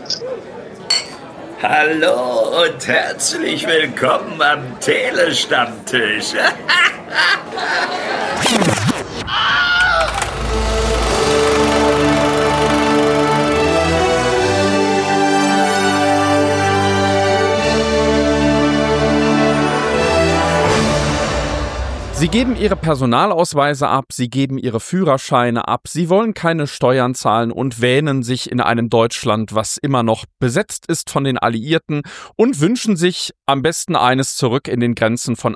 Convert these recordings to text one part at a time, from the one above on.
Hallo und herzlich willkommen am Telestammtisch. Sie geben ihre Personalausweise ab, sie geben ihre Führerscheine ab, sie wollen keine Steuern zahlen und wähnen sich in einem Deutschland, was immer noch besetzt ist von den Alliierten, und wünschen sich am besten eines zurück in den Grenzen von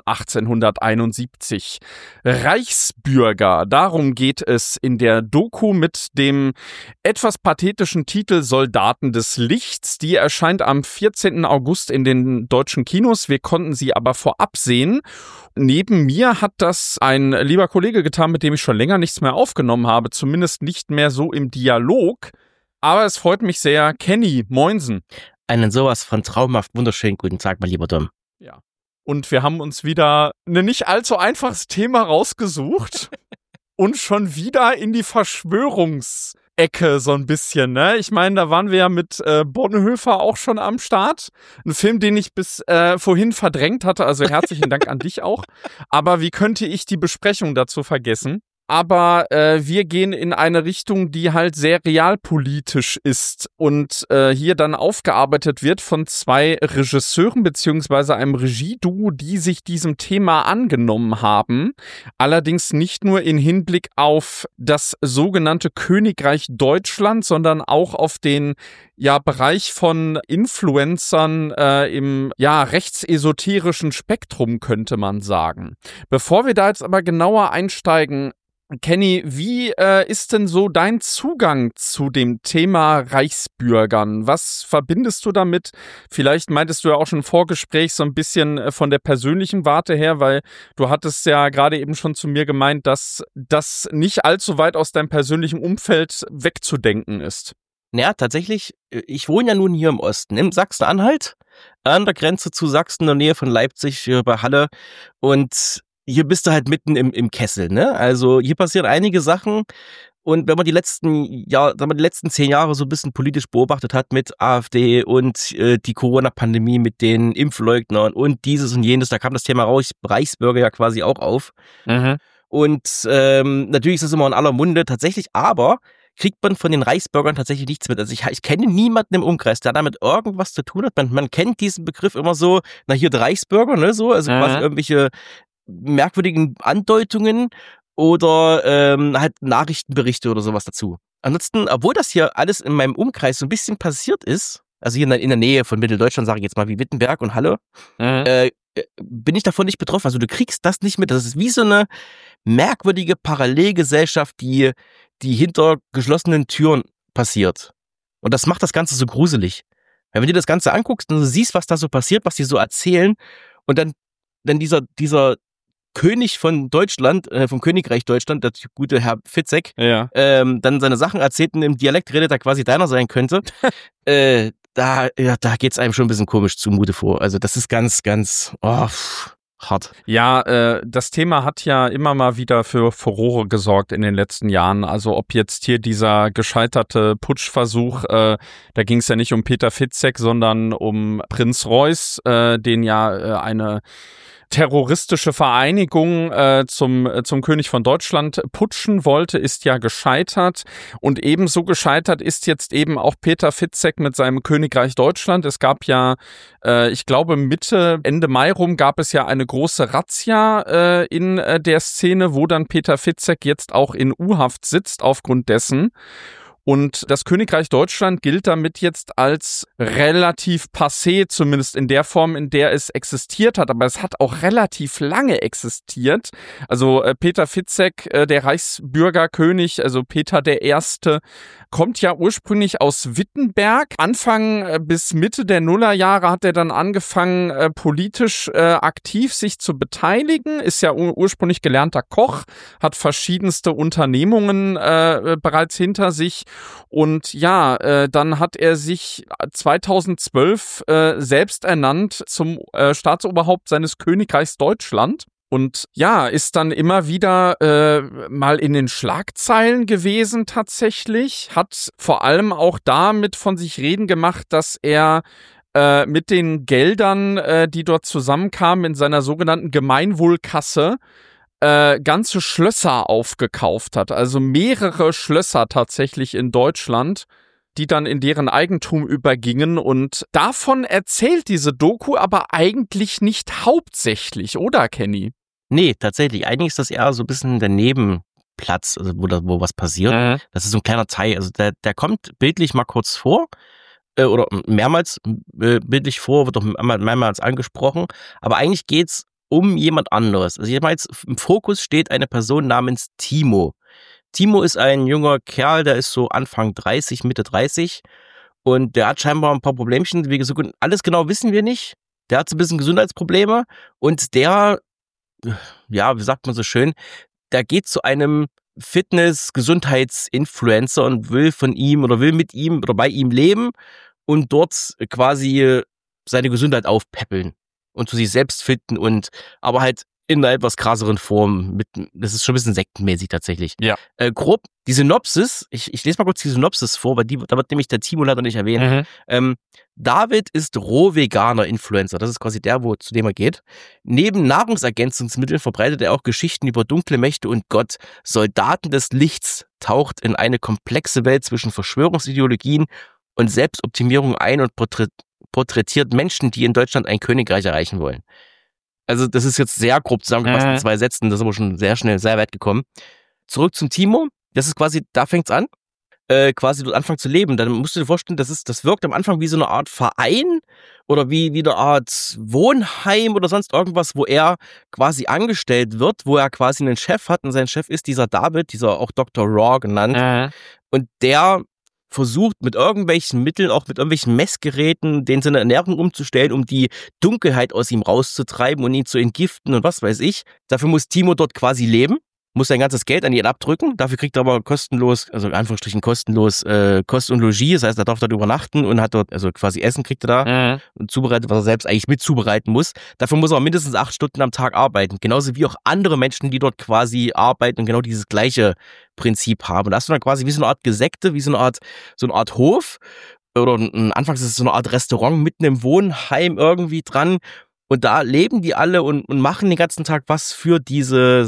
1871. Reichsbürger, darum geht es in der Doku mit dem etwas pathetischen Titel Soldaten des Lichts. Die erscheint am 14. August in den deutschen Kinos. Wir konnten sie aber vorab sehen. Neben mir hat das ein lieber Kollege getan, mit dem ich schon länger nichts mehr aufgenommen habe, zumindest nicht mehr so im Dialog. Aber es freut mich sehr. Kenny, moinsen. Einen sowas von traumhaft wunderschönen guten Tag, mein lieber Dom. Ja. Und wir haben uns wieder ein nicht allzu einfaches Thema rausgesucht und schon wieder in die Verschwörungsecke so ein bisschen, ne? Ich meine, da waren wir ja mit Bonhoeffer auch schon am Start. Ein Film, den ich bis vorhin verdrängt hatte, also herzlichen Dank an dich auch. Aber wie könnte ich die Besprechung dazu vergessen? Aber wir gehen in eine Richtung, die halt sehr realpolitisch ist und hier dann aufgearbeitet wird von zwei Regisseuren beziehungsweise einem Regieduo, die sich diesem Thema angenommen haben. Allerdings nicht nur in Hinblick auf das sogenannte Königreich Deutschland, sondern auch auf den Bereich von Influencern im rechtsesoterischen Spektrum, könnte man sagen. Bevor wir da jetzt aber genauer einsteigen, Kenny, wie ist denn so dein Zugang zu dem Thema Reichsbürgern? Was verbindest du damit? Vielleicht meintest du ja auch schon im Vorgespräch so ein bisschen von der persönlichen Warte her, weil du hattest ja gerade eben schon zu mir gemeint, dass das nicht allzu weit aus deinem persönlichen Umfeld wegzudenken ist. Naja, tatsächlich, ich wohne ja nun hier im Osten, im Sachsen-Anhalt, an der Grenze zu Sachsen, in der Nähe von Leipzig, bei Halle, und hier bist du halt mitten im Kessel, ne? Also hier passieren einige Sachen, und wenn man die letzten 10 Jahre so ein bisschen politisch beobachtet hat mit AfD und die Corona-Pandemie mit den Impfleugnern und dieses und jenes, da kam das Thema Reichsbürger ja quasi auch auf. Mhm. Und natürlich ist das immer in aller Munde tatsächlich, aber kriegt man von den Reichsbürgern tatsächlich nichts mit. Also ich kenne niemanden im Umkreis, der damit irgendwas zu tun hat. Man kennt diesen Begriff immer so, hier der Reichsbürger, ne, so, also quasi irgendwelche merkwürdigen Andeutungen oder halt Nachrichtenberichte oder sowas dazu. Ansonsten, obwohl das hier alles in meinem Umkreis so ein bisschen passiert ist, also hier in der Nähe von Mitteldeutschland, sage ich jetzt mal, wie Wittenberg und Halle, bin ich davon nicht betroffen. Also du kriegst das nicht mit. Das ist wie so eine merkwürdige Parallelgesellschaft, die hinter geschlossenen Türen passiert. Und das macht das Ganze so gruselig. Wenn du dir das Ganze anguckst und du siehst, was da so passiert, was die so erzählen, und dann dieser König von Deutschland, vom Königreich Deutschland, der gute Herr Fitzek, dann seine Sachen erzählt und im Dialekt redet, der quasi deiner sein könnte, da geht's einem schon ein bisschen komisch zumute vor. Also das ist ganz, ganz hart. Ja, das Thema hat ja immer mal wieder für Furore gesorgt in den letzten Jahren. Also ob jetzt hier dieser gescheiterte Putschversuch, da ging es ja nicht um Peter Fitzek, sondern um Prinz Reuß, den ja eine terroristische Vereinigung zum König von Deutschland putschen wollte, ist ja gescheitert. Und ebenso gescheitert ist jetzt eben auch Peter Fitzek mit seinem Königreich Deutschland. Es gab ja, ich glaube Ende Mai rum, gab es ja eine große Razzia in der Szene, wo dann Peter Fitzek jetzt auch in U-Haft sitzt aufgrund dessen. Und das Königreich Deutschland gilt damit jetzt als relativ passé, zumindest in der Form, in der es existiert hat. Aber es hat auch relativ lange existiert. Also Peter Fitzek, der Reichsbürgerkönig, also Peter der Erste, kommt ja ursprünglich aus Wittenberg. Anfang bis Mitte der Nullerjahre hat er dann angefangen, politisch aktiv sich zu beteiligen. Ist ja ursprünglich gelernter Koch, hat verschiedenste Unternehmungen bereits hinter sich. Und ja, dann hat er sich 2012 selbst ernannt zum Staatsoberhaupt seines Königreichs Deutschland. und ja, ist dann immer wieder mal in den Schlagzeilen gewesen tatsächlich, hat vor allem auch damit von sich reden gemacht, dass er mit den Geldern, die dort zusammenkamen in seiner sogenannten Gemeinwohlkasse, ganze Schlösser aufgekauft hat, also mehrere Schlösser tatsächlich in Deutschland, die dann in deren Eigentum übergingen, und davon erzählt diese Doku aber eigentlich nicht hauptsächlich, oder Kenny? Nee, tatsächlich. Eigentlich ist das eher so ein bisschen der Nebenplatz, also wo was passiert. Mhm. Das ist so ein kleiner Teil. Also der kommt bildlich mal kurz vor, oder mehrmals bildlich vor, wird auch mehrmals angesprochen. Aber eigentlich geht's um jemand anderes. Also jetzt im Fokus steht eine Person namens Timo. Timo ist ein junger Kerl, der ist so Anfang 30, Mitte 30. Und der hat scheinbar ein paar Problemchen. Alles genau wissen wir nicht. Der hat so ein bisschen Gesundheitsprobleme. Und der, ja, wie sagt man so schön, der geht zu einem Fitness-Gesundheits-Influencer und will mit ihm oder bei ihm leben und dort quasi seine Gesundheit aufpäppeln und zu sich selbst finden, und aber halt in einer etwas krasseren Form. Das ist schon ein bisschen sektenmäßig tatsächlich. Ja. Grob, die Synopsis, ich lese mal kurz die Synopsis vor, weil da wird nämlich der Timo leider nicht erwähnt. David ist Rohveganer-Influencer. Das ist quasi zu dem er geht. Neben Nahrungsergänzungsmitteln verbreitet er auch Geschichten über dunkle Mächte und Gott. Soldaten des Lichts taucht in eine komplexe Welt zwischen Verschwörungsideologien und Selbstoptimierung ein und porträtiert Menschen, die in Deutschland ein Königreich erreichen wollen. Also das ist jetzt sehr grob zusammengefasst in 2 Sätzen, das ist aber schon sehr schnell, sehr weit gekommen. Zurück zum Timo, das ist quasi, da fängt's an, quasi dort anfangen zu leben. Dann musst du dir vorstellen, das wirkt am Anfang wie so eine Art Verein oder wie eine Art Wohnheim oder sonst irgendwas, wo er quasi angestellt wird, wo er quasi einen Chef hat, und sein Chef ist dieser David, dieser auch Dr. Raw genannt. Und der versucht mit irgendwelchen Mitteln, auch mit irgendwelchen Messgeräten, den seine Ernährung umzustellen, um die Dunkelheit aus ihm rauszutreiben und ihn zu entgiften und was weiß ich. Dafür muss Timo dort quasi leben, muss sein ganzes Geld an ihn abdrücken. Dafür kriegt er aber kostenlos, also in Anführungsstrichen kostenlos, Kost und Logis. Das heißt, er darf dort übernachten und hat dort, also quasi Essen kriegt er da und zubereitet, was er selbst eigentlich mit zubereiten muss. Dafür muss er mindestens 8 Stunden am Tag arbeiten. Genauso wie auch andere Menschen, die dort quasi arbeiten und genau dieses gleiche Prinzip haben. Und da hast du dann quasi wie so eine Art Gesekte, wie so eine Art Hof. Oder anfangs ist es so eine Art Restaurant mitten im Wohnheim irgendwie dran. Und da leben die alle und machen den ganzen Tag was für diese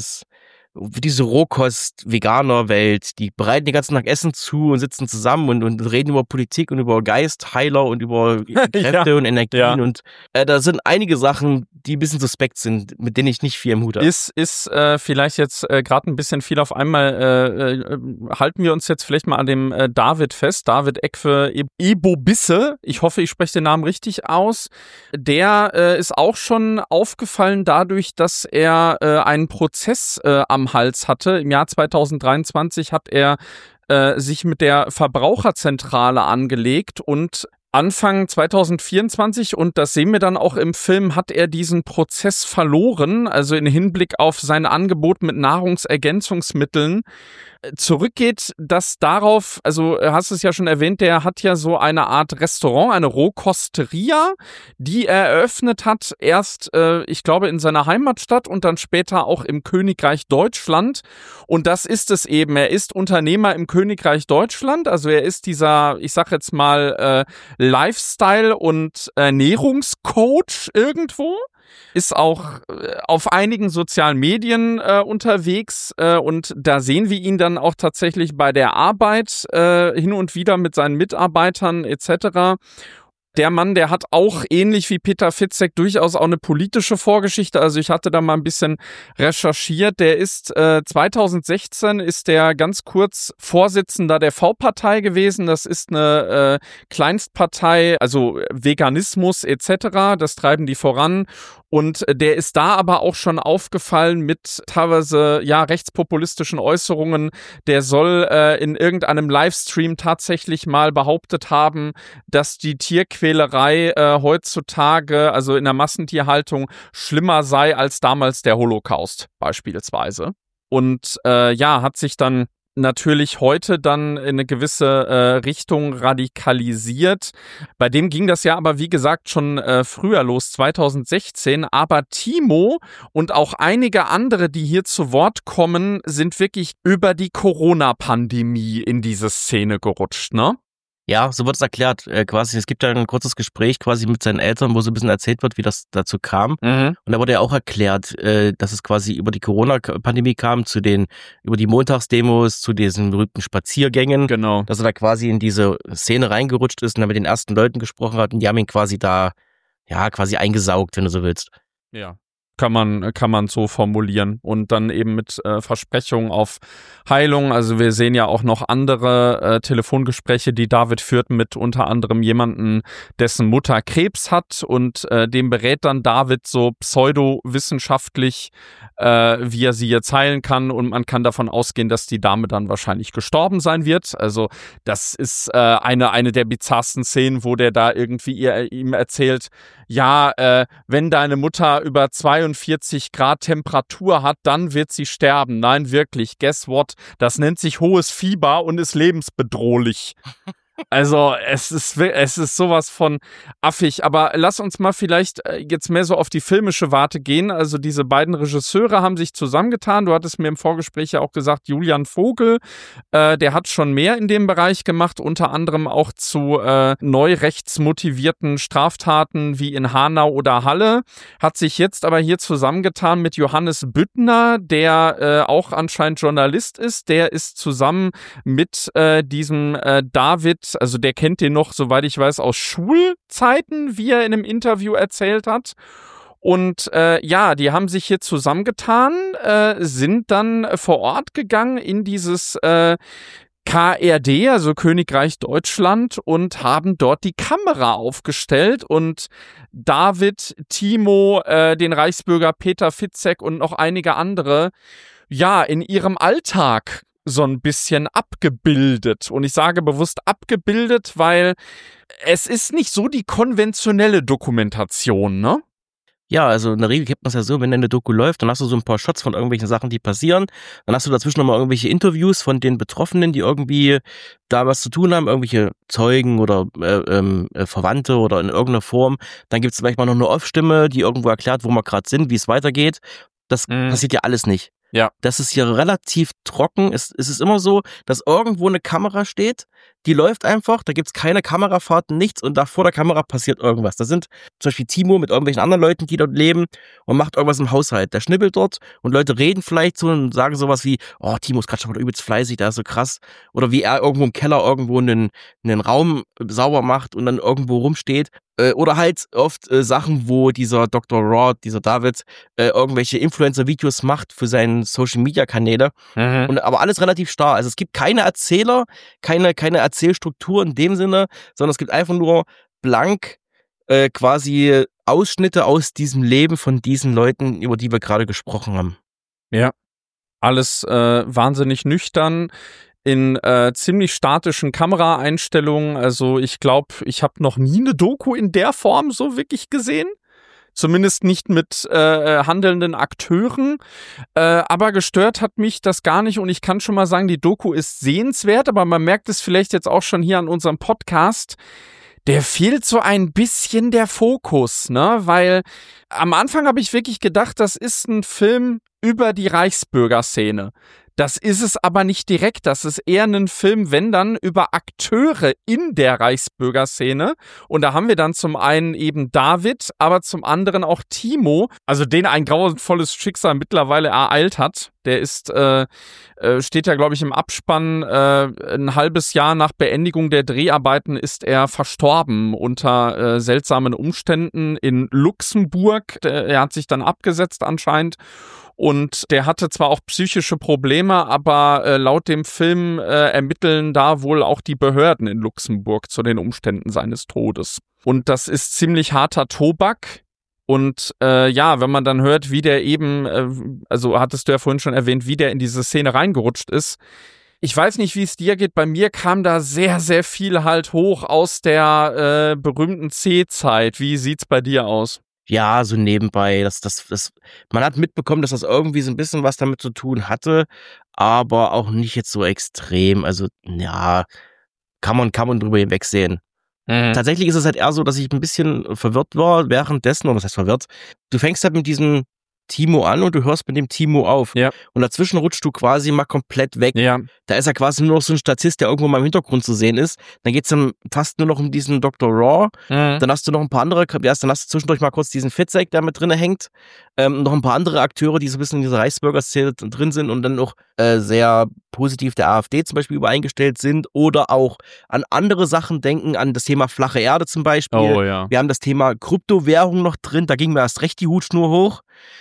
Rohkost-Veganer-Welt. Die bereiten den ganzen Tag Essen zu und sitzen zusammen und reden über Politik und über Geistheiler und über Kräfte und Energien. Und da sind einige Sachen, die ein bisschen suspekt sind, mit denen ich nicht viel im Hut habe. Ist vielleicht jetzt gerade ein bisschen viel auf einmal. Halten wir uns jetzt vielleicht mal an dem David fest. David Ekfe Ebobisse. Ich hoffe, ich spreche den Namen richtig aus. Der ist auch schon aufgefallen dadurch, dass er einen Prozess am Hals hatte. Im Jahr 2023 hat er sich mit der Verbraucherzentrale angelegt, und Anfang 2024, und das sehen wir dann auch im Film, hat er diesen Prozess verloren, also in Hinblick auf sein Angebot mit Nahrungsergänzungsmitteln. Zurückgeht das darauf, also hast es ja schon erwähnt, der hat ja so eine Art Restaurant, eine Rohkosteria, die er eröffnet hat, erst, ich glaube, in seiner Heimatstadt und dann später auch im Königreich Deutschland. Und das ist es eben, er ist Unternehmer im Königreich Deutschland, also er ist dieser, ich sag jetzt mal, Lifestyle- und Ernährungscoach irgendwo. Ist auch auf einigen sozialen Medien unterwegs, und da sehen wir ihn dann auch tatsächlich bei der Arbeit hin und wieder mit seinen Mitarbeitern etc. Der Mann, der hat auch ähnlich wie Peter Fitzek durchaus auch eine politische Vorgeschichte. Also ich hatte da mal ein bisschen recherchiert. Der ist 2016 ist der ganz kurz Vorsitzender der V-Partei gewesen. Das ist eine Kleinstpartei, also Veganismus etc. Das treiben die voran. Und der ist da aber auch schon aufgefallen mit teilweise rechtspopulistischen Äußerungen. Der soll in irgendeinem Livestream tatsächlich mal behauptet haben, dass die Tierquälerei heutzutage, also in der Massentierhaltung, schlimmer sei als damals der Holocaust beispielsweise. Und hat sich dann natürlich heute dann in eine gewisse Richtung radikalisiert. Bei dem ging das ja aber, wie gesagt, schon früher los, 2016. Aber Timo und auch einige andere, die hier zu Wort kommen, sind wirklich über die Corona-Pandemie in diese Szene gerutscht, ne? Ja, so wird es erklärt. Quasi, es gibt ja ein kurzes Gespräch quasi mit seinen Eltern, wo so ein bisschen erzählt wird, wie das dazu kam. Und da wurde ja auch erklärt, dass es quasi über die Corona-Pandemie kam, über die Montagsdemos, zu diesen berühmten Spaziergängen. Genau. Dass er da quasi in diese Szene reingerutscht ist und dann mit den ersten Leuten gesprochen hat und die haben ihn quasi da, ja, quasi eingesaugt, wenn du so willst. Ja. Kann man so formulieren und dann eben mit Versprechungen auf Heilung. Also wir sehen ja auch noch andere Telefongespräche, die David führt mit unter anderem jemanden, dessen Mutter Krebs hat und dem berät dann David so pseudowissenschaftlich, wie er sie jetzt heilen kann und man kann davon ausgehen, dass die Dame dann wahrscheinlich gestorben sein wird. Also das ist eine der bizarrsten Szenen, wo der da irgendwie ihm erzählt, ja, wenn deine Mutter über 42 Grad Temperatur hat, dann wird sie sterben. Nein, wirklich, guess what? Das nennt sich hohes Fieber und ist lebensbedrohlich. Also es ist sowas von affig, aber lass uns mal vielleicht jetzt mehr so auf die filmische Warte gehen. Also diese beiden Regisseure haben sich zusammengetan. Du hattest mir im Vorgespräch ja auch gesagt, Julian Vogel, der hat schon mehr in dem Bereich gemacht, unter anderem auch zu neurechtsmotivierten Straftaten wie in Hanau oder Halle, hat sich jetzt aber hier zusammengetan mit Johannes Büttner, der auch anscheinend Journalist ist. Der ist zusammen mit diesem David, also der kennt den noch, soweit ich weiß, aus Schulzeiten, wie er in einem Interview erzählt hat. Und ja, die haben sich hier zusammengetan, sind dann vor Ort gegangen in dieses KRD, also Königreich Deutschland, und haben dort die Kamera aufgestellt und David, Timo, den Reichsbürger Peter Fitzek und noch einige andere, ja, in ihrem Alltag so ein bisschen abgebildet. Und ich sage bewusst abgebildet, weil es ist nicht so die konventionelle Dokumentation, ne? Ja, also in der Regel gibt man es ja so, wenn eine Doku läuft, dann hast du so ein paar Shots von irgendwelchen Sachen, die passieren. Dann hast du dazwischen nochmal irgendwelche Interviews von den Betroffenen, die irgendwie da was zu tun haben, irgendwelche Zeugen oder Verwandte oder in irgendeiner Form. Dann gibt es vielleicht mal noch eine Off-Stimme, die irgendwo erklärt, wo wir gerade sind, wie es weitergeht. Das passiert ja alles nicht. Ja. Das ist hier relativ trocken. Es ist immer so, dass irgendwo eine Kamera steht, die läuft einfach, da gibt's keine Kamerafahrten, nichts und da vor der Kamera passiert irgendwas. Da sind zum Beispiel Timo mit irgendwelchen anderen Leuten, die dort leben und macht irgendwas im Haushalt. Der schnippelt dort und Leute reden vielleicht so und sagen sowas wie, oh, Timo ist gerade schon mal übelst fleißig, der ist so krass. Oder wie er irgendwo im Keller irgendwo einen Raum sauber macht und dann irgendwo rumsteht. Oder halt oft Sachen, wo dieser Dr. Raw, dieser David, irgendwelche Influencer-Videos macht für seine Social-Media-Kanäle. Und aber alles relativ starr. Also es gibt keine Erzähler, keine Erzählstruktur in dem Sinne, sondern es gibt einfach nur blank quasi Ausschnitte aus diesem Leben von diesen Leuten, über die wir gerade gesprochen haben. Ja, alles wahnsinnig nüchtern. In ziemlich statischen Kameraeinstellungen. Also ich glaube, ich habe noch nie eine Doku in der Form so wirklich gesehen. Zumindest nicht mit handelnden Akteuren. Aber gestört hat mich das gar nicht. Und ich kann schon mal sagen, die Doku ist sehenswert. Aber man merkt es vielleicht jetzt auch schon hier an unserem Podcast. Der fehlt so ein bisschen der Fokus, ne? Weil am Anfang habe ich wirklich gedacht, das ist ein Film über die Reichsbürgerszene. Das ist es aber nicht direkt. Das ist eher ein Film, wenn dann, über Akteure in der Reichsbürgerszene. Und da haben wir dann zum einen eben David, aber zum anderen auch Timo, also den ein grauenvolles Schicksal mittlerweile ereilt hat. Der ist, steht ja, glaube ich, im Abspann. Ein halbes Jahr nach Beendigung der Dreharbeiten ist er verstorben unter seltsamen Umständen in Luxemburg. Er hat sich dann abgesetzt anscheinend. Und der hatte zwar auch psychische Probleme, aber laut dem Film ermitteln da wohl auch die Behörden in Luxemburg zu den Umständen seines Todes. Und das ist ziemlich harter Tobak. Und ja, wenn man dann hört, wie der eben, also hattest du ja vorhin schon erwähnt, wie der in diese Szene reingerutscht ist. Ich weiß nicht, wie es dir geht. Bei mir kam da sehr, sehr viel halt hoch aus der berühmten C-Zeit. Wie sieht's bei dir aus? Ja, so nebenbei. Man hat mitbekommen, dass das irgendwie so ein bisschen was damit zu tun hatte, aber auch nicht jetzt so extrem. Also, ja, kann man drüber hinwegsehen. Tatsächlich ist es halt eher so, dass ich ein bisschen verwirrt war währenddessen, oder was heißt verwirrt? Du fängst halt mit diesem Timo an und du hörst mit dem Timo auf. Ja. Und dazwischen rutscht du quasi mal komplett weg. Ja. Da ist ja quasi nur noch so ein Statist, der irgendwo mal im Hintergrund zu sehen ist. Dann geht's dann fast nur noch um diesen Dr. Raw. Dann hast du noch ein paar andere, dann hast du zwischendurch mal kurz diesen Fitzek, der mit drinne hängt. Noch ein paar andere Akteure, die so ein bisschen in dieser Reichsbürger-Szene drin sind und dann auch sehr positiv der AfD zum Beispiel übereingestellt sind oder auch an andere Sachen denken, an das Thema flache Erde zum Beispiel. Oh ja. Wir haben das Thema Kryptowährung noch drin, da ging mir erst recht die Hutschnur hoch.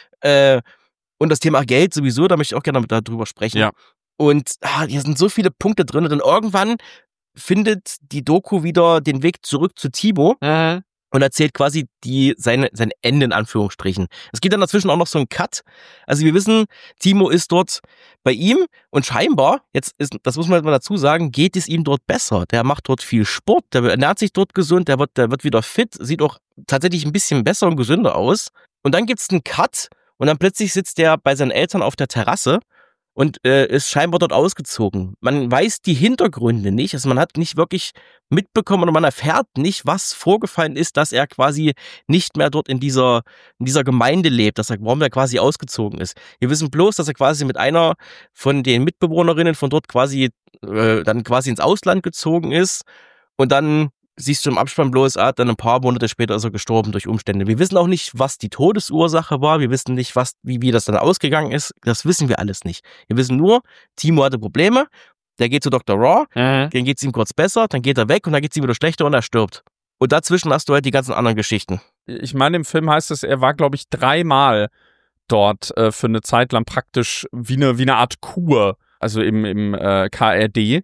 Und das Thema Geld sowieso, da möchte ich auch gerne darüber sprechen. Ja. Und hier sind so viele Punkte drin. Und dann irgendwann findet die Doku wieder den Weg zurück zu Timo und erzählt quasi sein Ende in Anführungsstrichen. Es gibt dann dazwischen auch noch so einen Cut. Also wir wissen, Timo ist dort bei ihm und scheinbar, das muss man mal dazu sagen, geht es ihm dort besser. Der macht dort viel Sport, der ernährt sich dort gesund, der wird wieder fit, sieht auch tatsächlich ein bisschen besser und gesünder aus. Und dann gibt's einen Cut und dann plötzlich sitzt der bei seinen Eltern auf der Terrasse und ist scheinbar dort ausgezogen. Man weiß die Hintergründe nicht, also man hat nicht wirklich mitbekommen oder man erfährt nicht, was vorgefallen ist, dass er quasi nicht mehr dort in dieser Gemeinde lebt, warum er quasi ausgezogen ist. Wir wissen bloß, dass er quasi mit einer von den Mitbewohnerinnen von dort quasi dann quasi ins Ausland gezogen ist und dann siehst du im Abspann bloß, dann ein paar Monate später ist er gestorben durch Umstände. Wir wissen auch nicht, was die Todesursache war. Wir wissen nicht, wie das dann ausgegangen ist. Das wissen wir alles nicht. Wir wissen nur, Timo hatte Probleme. Der geht zu Dr. Raw. Dann geht's ihm kurz besser. Dann geht er weg und dann geht's ihm wieder schlechter und er stirbt. Und dazwischen hast du halt die ganzen anderen Geschichten. Ich meine, im Film heißt es, er war, glaube ich, 3-mal dort für eine Zeit lang praktisch wie eine Art Kur. Also im KRD.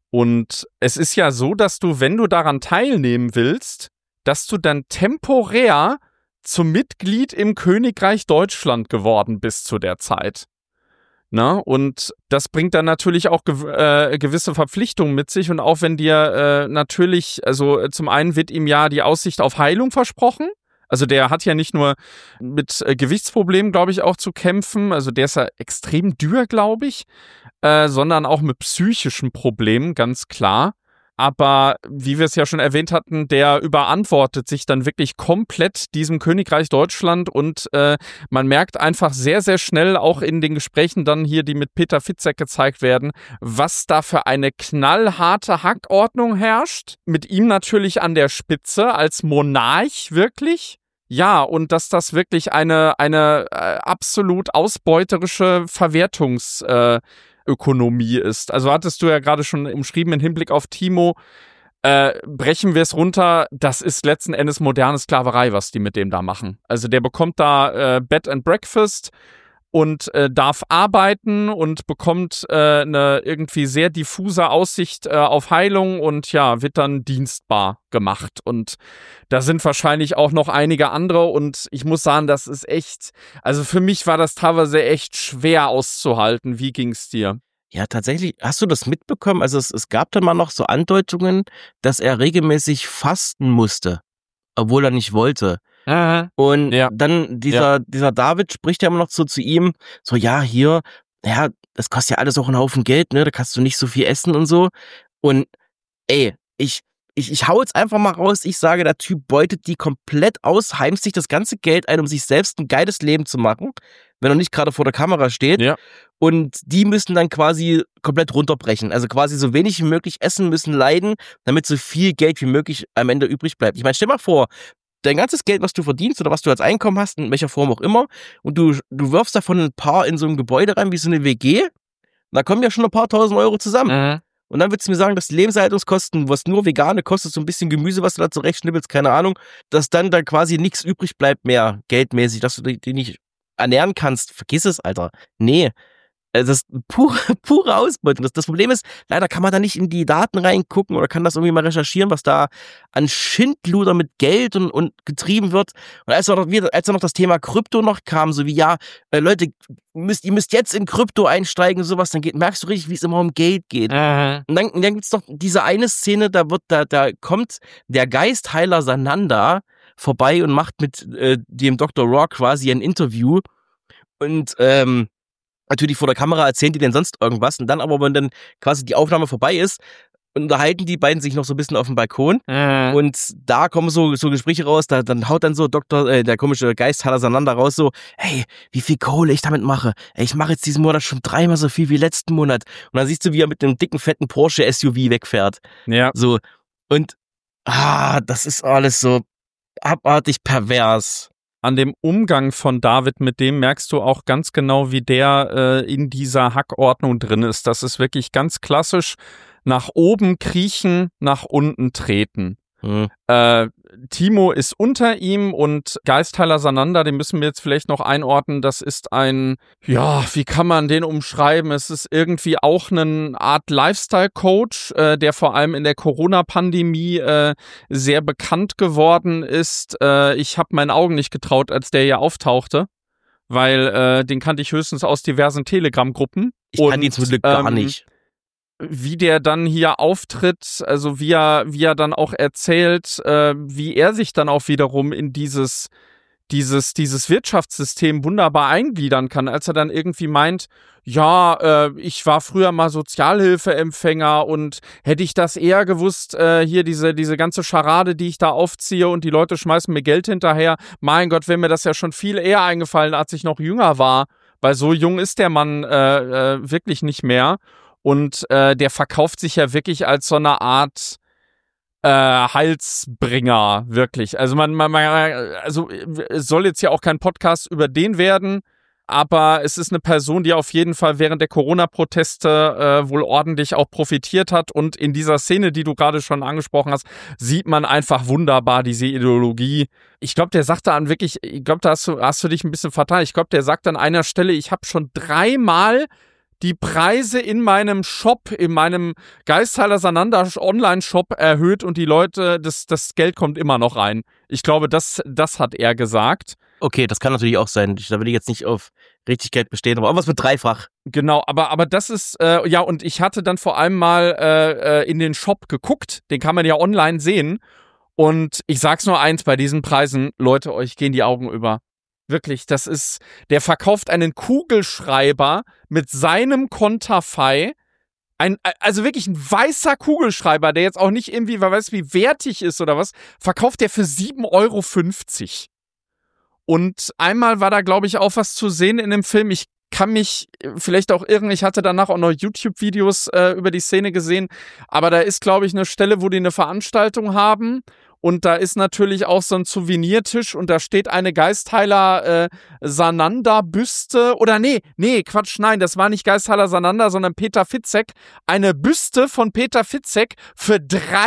Und es ist ja so, dass du, wenn du daran teilnehmen willst, dass du dann temporär zum Mitglied im Königreich Deutschland geworden bist zu der Zeit. Na? Und das bringt dann natürlich auch gewisse Verpflichtungen mit sich. Und auch wenn dir natürlich, also zum einen wird ihm ja die Aussicht auf Heilung versprochen. Also der hat ja nicht nur mit Gewichtsproblemen, glaube ich, auch zu kämpfen. Also der ist ja extrem dürr, glaube ich. Sondern auch mit psychischen Problemen, ganz klar. Aber wie wir es ja schon erwähnt hatten, der überantwortet sich dann wirklich komplett diesem Königreich Deutschland und man merkt einfach sehr, sehr schnell auch in den Gesprächen dann hier, die mit Peter Fitzek gezeigt werden, was da für eine knallharte Hackordnung herrscht. Mit ihm natürlich an der Spitze als Monarch wirklich. Ja, und dass das wirklich eine absolut ausbeuterische Verwertungsökonomie ist. Also hattest du ja gerade schon umschrieben im Hinblick auf Timo, brechen wir es runter, das ist letzten Endes moderne Sklaverei, was die mit dem da machen. Also der bekommt da Bed and Breakfast und darf arbeiten und bekommt eine irgendwie sehr diffuse Aussicht auf Heilung und ja, wird dann dienstbar gemacht. Und da sind wahrscheinlich auch noch einige andere und ich muss sagen, das ist echt, also für mich war das teilweise echt schwer auszuhalten. Wie ging's dir? Ja, tatsächlich, hast du das mitbekommen? Also es gab dann mal noch so Andeutungen, dass er regelmäßig fasten musste, obwohl er nicht wollte. Und dann dieser David spricht ja immer noch so zu ihm, so ja, hier, ja, das kostet ja alles auch einen Haufen Geld, ne, da kannst du nicht so viel essen und so. Und ey, ich hau jetzt einfach mal raus, ich sage, der Typ beutet die komplett aus, heimst sich das ganze Geld ein, um sich selbst ein geiles Leben zu machen, wenn er nicht gerade vor der Kamera steht. Ja. Und die müssen dann quasi komplett runterbrechen. Also quasi so wenig wie möglich essen, müssen leiden, damit so viel Geld wie möglich am Ende übrig bleibt. Ich meine, stell mal vor, dein ganzes Geld, was du verdienst oder was du als Einkommen hast, in welcher Form auch immer, und du wirfst davon ein paar in so ein Gebäude rein, wie so eine WG, da kommen ja schon ein paar tausend Euro zusammen. Und dann würdest du mir sagen, dass die Lebenserhaltungskosten, was nur Vegane kostet, so ein bisschen Gemüse, was du da zurechtschnippelst, keine Ahnung, dass dann da quasi nichts übrig bleibt mehr, geldmäßig, dass du die nicht ernähren kannst. Vergiss es, Alter. Nee. Das ist pure Ausbeutung. Das Problem ist, leider kann man da nicht in die Daten reingucken oder kann das irgendwie mal recherchieren, was da an Schindluder mit Geld und getrieben wird. Und als dann noch das Thema Krypto noch kam, so wie, ja, Leute, ihr müsst jetzt in Krypto einsteigen und sowas, dann merkst du richtig, wie es immer um Geld geht. Und dann gibt's doch diese eine Szene, da kommt der Geistheiler Sananda vorbei und macht mit dem Dr. Raw quasi ein Interview und natürlich vor der Kamera erzählen die denn sonst irgendwas und dann aber, wenn dann quasi die Aufnahme vorbei ist, unterhalten die beiden sich noch so ein bisschen auf dem Balkon und da kommen so Gespräche raus, dann haut dann so der komische Geistheiler Sananda raus so, hey, wie viel Kohle ich damit mache. Ey, ich mache jetzt diesen Monat schon 3-mal so viel wie letzten Monat. Und dann siehst du, wie er mit einem dicken, fetten Porsche SUV wegfährt. Ja. So, und das ist alles so abartig pervers. An dem Umgang von David mit dem merkst du auch ganz genau, wie der in dieser Hackordnung drin ist. Das ist wirklich ganz klassisch nach oben kriechen, nach unten treten. Timo ist unter ihm und Geistheiler Sananda, den müssen wir jetzt vielleicht noch einordnen, das ist ein, ja, wie kann man den umschreiben? Es ist irgendwie auch eine Art Lifestyle-Coach, der vor allem in der Corona-Pandemie sehr bekannt geworden ist. Ich habe meinen Augen nicht getraut, als der hier auftauchte, weil den kannte ich höchstens aus diversen Telegram-Gruppen. Ich kann ihn zum Glück gar nicht. Wie der dann hier auftritt, also wie er dann auch erzählt, wie er sich dann auch wiederum in dieses Wirtschaftssystem wunderbar eingliedern kann, als er dann irgendwie meint, ja, ich war früher mal Sozialhilfeempfänger und hätte ich das eher gewusst, hier diese ganze Scharade, die ich da aufziehe und die Leute schmeißen mir Geld hinterher, mein Gott, wäre mir das ja schon viel eher eingefallen, als ich noch jünger war, weil so jung ist der Mann wirklich nicht mehr. Und der verkauft sich ja wirklich als so eine Art Heilsbringer, wirklich. Also also es soll jetzt ja auch kein Podcast über den werden, aber es ist eine Person, die auf jeden Fall während der Corona-Proteste wohl ordentlich auch profitiert hat. Und in dieser Szene, die du gerade schon angesprochen hast, sieht man einfach wunderbar diese Ideologie. Ich glaube, der sagt da da hast du dich ein bisschen vertan. Ich glaube, der sagt an einer Stelle, ich habe schon 3-mal die Preise in meinem Shop, in meinem Geistheiler Sananda Online-Shop erhöht und die Leute, das Geld kommt immer noch rein. Ich glaube, das hat er gesagt. Okay, das kann natürlich auch sein. Da will ich jetzt nicht auf Richtigkeit bestehen, aber irgendwas mit dreifach. Genau, aber das ist, ja, und ich hatte dann vor allem mal in den Shop geguckt, den kann man ja online sehen. Und ich sag's nur eins, bei diesen Preisen, Leute, euch gehen die Augen über. Wirklich, der verkauft einen Kugelschreiber mit seinem Konterfei. Also wirklich ein weißer Kugelschreiber, der jetzt auch nicht irgendwie, wer weiß wie wertig ist oder was, verkauft der für 7,50 €. Und einmal war da, glaube ich, auch was zu sehen in dem Film. Ich kann mich vielleicht auch irren. Ich hatte danach auch noch YouTube-Videos über die Szene gesehen. Aber da ist, glaube ich, eine Stelle, wo die eine Veranstaltung haben. Und da ist natürlich auch so ein Souvenirtisch und da steht eine Geistheiler Sananda-Büste. Oder nein, das war nicht Geistheiler Sananda, sondern Peter Fitzek. Eine Büste von Peter Fitzek für